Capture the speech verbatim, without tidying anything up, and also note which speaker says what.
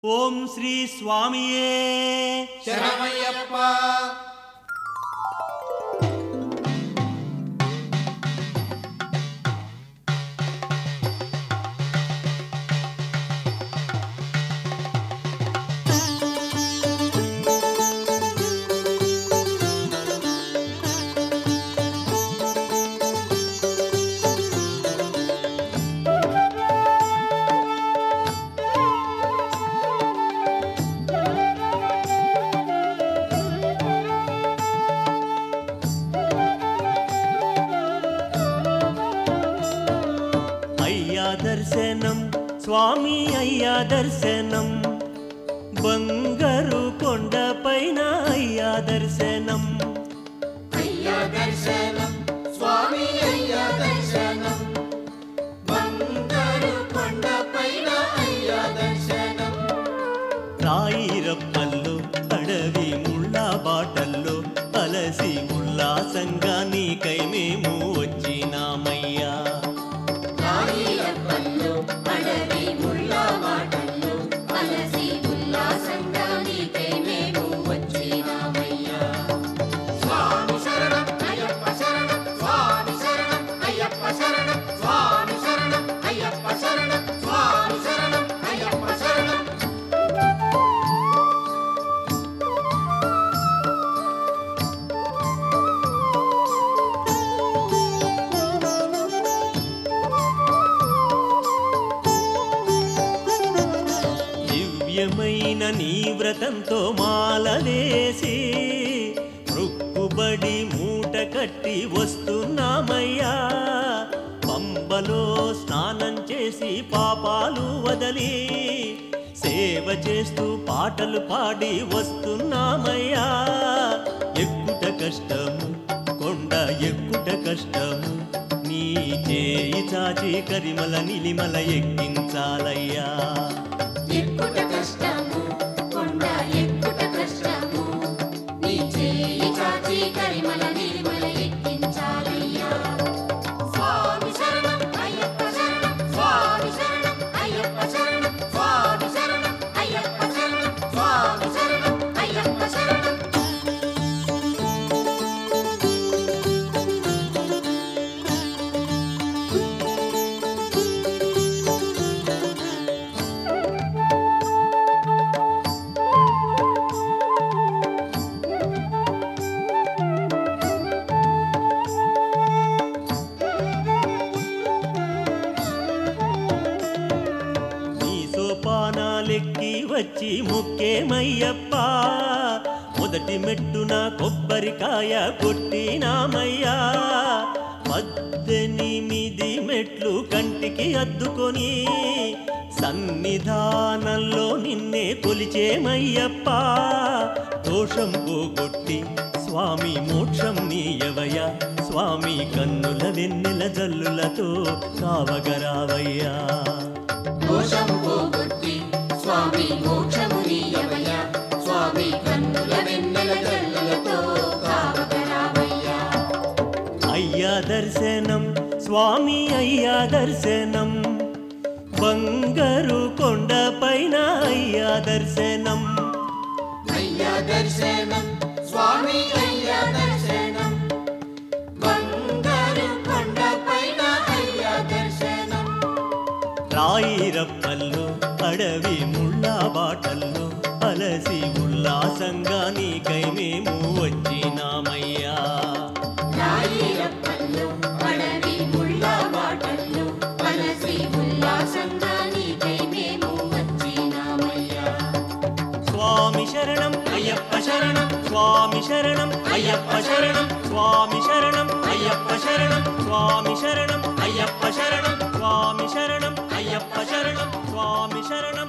Speaker 1: ఓం శ్రీ స్వామియే
Speaker 2: శరణమయ్యప్ప.
Speaker 1: దర్శనం స్వామి అయ్యా దర్శనం బంగారు కొండ పైన అయ్యా దర్శనం
Speaker 2: అయ్యా దర్శనం స్వామి అయ్యా దర్శనం బంగారు కొండ పైన అయ్యా దర్శనం.
Speaker 1: రాయిరప్పల్లో అడవి ముళ్ళ బాటల్లో అలసి ఉల్లాసంగా నీకై మేము వచ్చినామయ్యా. దివ్యమైన నీ వ్రతంతో మాలలేసి రుక్కుబడి మూట కట్టి వస్తున్నామయ్యా. పంబలో స్నానం చేసి పాపాలు వదలి సేవ చేస్తూ పాటలు పాడి వస్తున్నామయ్యా. ఎక్కుట కష్టము కొండ ఎక్కుట కష్టము నీ చేయి చాచి కరిమల నిలిమల ఎక్కించాలయ్యా.
Speaker 2: ఎక్కుట కష్టము కొండ ఎక్కుట కష్టము నీ చేయి చాచి కరిమల నిర్మల ఎక్కించాలయ్యా. స్వామి శరణం అయ్యప్ప శరణం స్వామి శరణం అయ్యప్ప శరణం స్వామి శరణం అయ్యప్ప శరణం స్వామి శరణం అయ్యప్ప శరణం.
Speaker 1: పానాలెక్కి వచ్చి ముక్కేమయ్యప్ప మొదటి మెట్టున కొబ్బరికాయ కొట్టినామయ్యా. పద్దెనిమిది మెట్లు కంటికి అద్దుకొని సన్నిధానంలో నిన్నే కొలిచేమయ్యప్ప. దోషం పోగొట్టి స్వామి మోక్షం నీయవయ్యా. స్వామి కన్నుల వెన్నెల జల్లులతో కావగరావయ్యా.
Speaker 2: దోషము పోగొట్టి స్వామి మోక్షము నీయవయ్యా. స్వామి కన్నుల వెన్నెల జల్లులతో కావగరావయ్యా.
Speaker 1: అయ్యా దర్శనం స్వామి అయ్యా దర్శనం బంగారు కొండ పైన అయ్యా దర్శనం.
Speaker 2: అయ్యా దర్శనం స్వామి అయ్యా దర్శనం బంగారు కొండ పైన అయ్యా దర్శనం.
Speaker 1: రాయిరప్పల్లో అడవి ముళ్ళ బాటల్లో అలసి ఉల్లాసంగా నీకై మేము వచ్చినామయ్యా.
Speaker 2: రాయిరప్పల్లో అడవి ముళ్ళ బాటల్లో అలసి ఉల్లాసంగా నీకై మేము వచ్చినామయ్యా.
Speaker 1: స్వామి శరణం అయ్యప్ప శరణం స్వామి శరణం అయ్యప్ప శరణం స్వామి శరణం అయ్యప్ప శరణం స్వామి శరణం అయ్యప్ప శరణం స్వామి శరణం అయ్యప్ప శరణం స్వామి శరణం.